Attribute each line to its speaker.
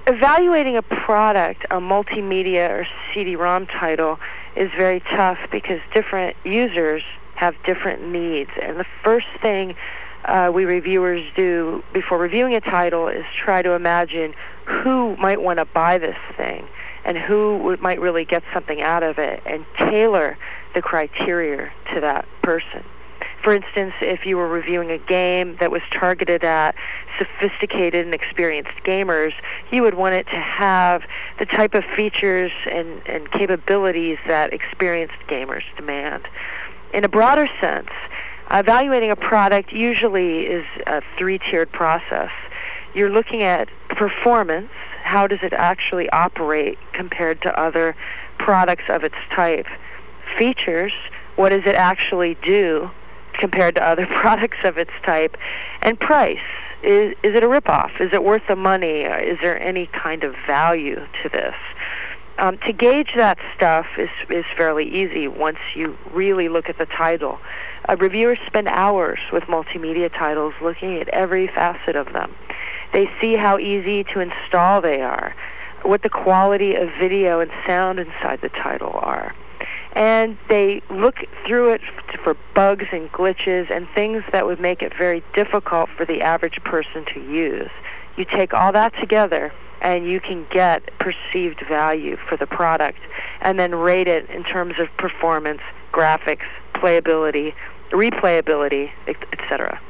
Speaker 1: Evaluating a product, a multimedia or CD-ROM title, is very tough because different users have different needs. And the first thing we reviewers do before reviewing a title is try to imagine who might want to buy this thing and who might really get something out of it, and tailor the criteria to that person. For instance, if you were reviewing a game that was targeted at sophisticated and experienced gamers, you would want it to have the type of features and capabilities that experienced gamers demand. In a broader sense, evaluating a product usually is a three-tiered process. You're looking at performance. How does it actually operate compared to other products of its type? Features. What does it actually do compared to other products of its type? And price. Is it a ripoff? Is it worth the money? Is there any kind of value to this? To gauge that stuff is fairly easy once you really look at the title. Reviewers spend hours with multimedia titles looking at every facet of them. They see how easy to install they are, what the quality of video and sound inside the title are. And they look through it for bugs and glitches and things that would make it very difficult for the average person to use. You take all that together and you can get perceived value for the product and then rate it in terms of performance, graphics, playability, replayability, etc.